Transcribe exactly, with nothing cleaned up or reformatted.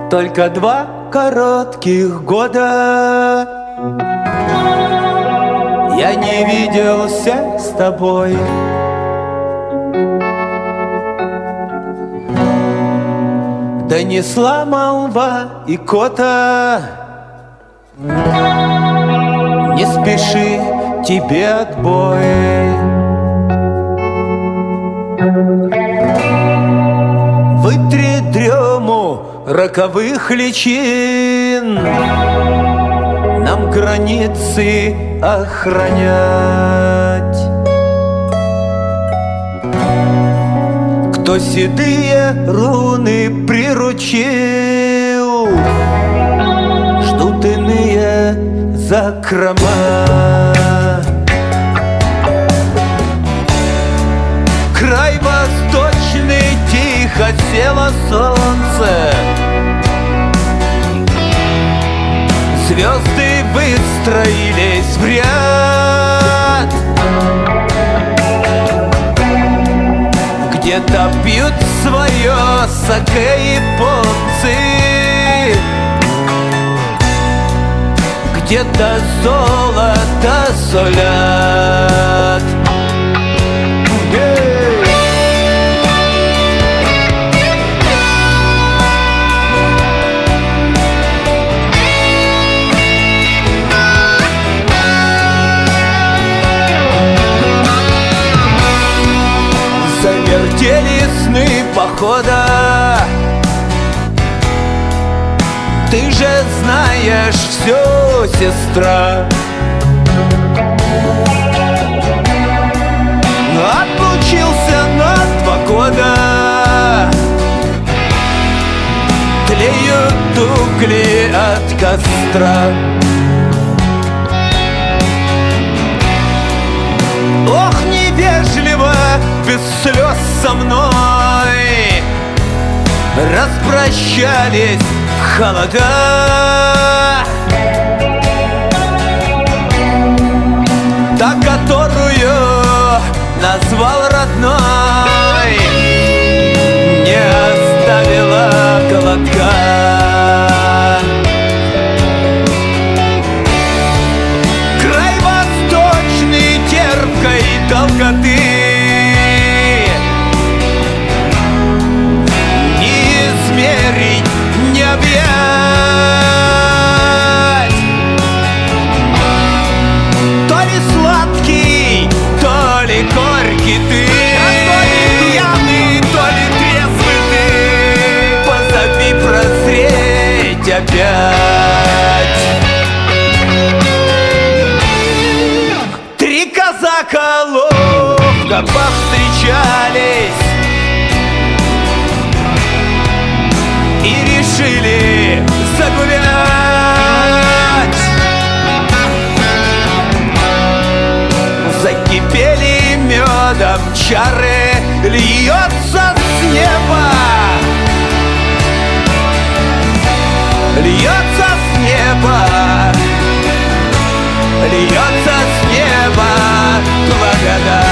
Только два коротких года я не виделся с тобой. Донесла молва и кота: не спеши, тебе отбой. Вытри дрему роковых личин, нам границы охранять. Кто седые руны приручил, ждут иные закрома. Край восточный, тихо село солнце, звезды выстроились в ряд. Где-то пьют свое саке японцы, где-то золото солят. Завертели сны похода, ты же знаешь все, сестра. Отлучился на два года, тлеют угли от костра. Ох, невежливо, без слез со мной распрощались в холода. Та, которую назвал родной, не оставила колотка. Край восточный терпкой долготы, не измерить, не объять. То ли сладкий, то ли горький ты, а то ли пьяный, то ли трезвый ты. Позови прозреть опять. Три казака ловко повстречались и решили загулять. Закипели медом чары, льется с неба, льется с неба, льется с неба благодать.